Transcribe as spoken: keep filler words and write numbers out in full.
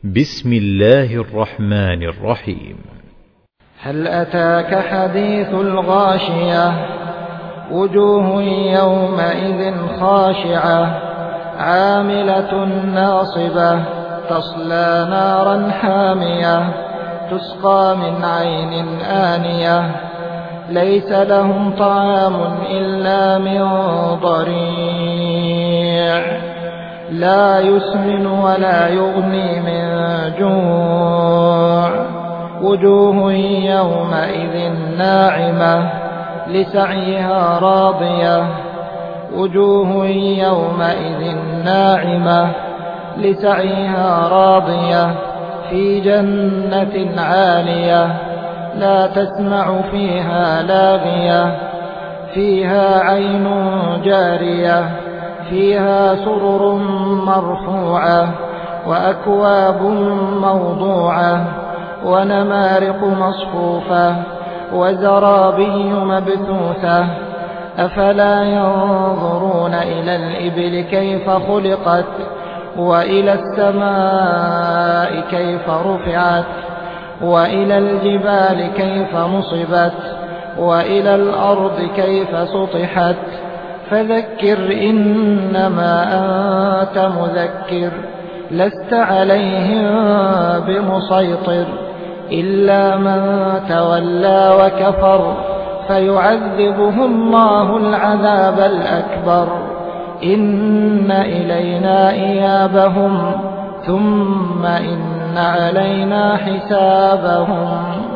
بسم الله الرحمن الرحيم. هل أتاك حديث الغاشية وجوه يومئذ خاشعة عاملة ناصبة تصلى نارا حامية تسقى من عين آنية ليس لهم طعام إلا من ضريع لا يسمن ولا يغني من جوع وجوه يومئذ ناعمة لسعيها راضية وجوه يومئذ ناعمة لسعيها راضية في جنة عالية لا تسمع فيها لاغية فيها عين جارية فيها سرر مرفوعة وأكواب موضوعة ونمارق مصفوفة وزرابي مبثوثة أفلا ينظرون إلى الإبل كيف خلقت وإلى السماء كيف رفعت وإلى الجبال كيف نصبت وإلى الأرض كيف سطحت فذكر إنما أنت مذكر لست عليهم بمسيطر إلا من تولى وكفر فيعذبه الله العذاب الأكبر إن إلينا إيابهم ثم إن علينا حسابهم.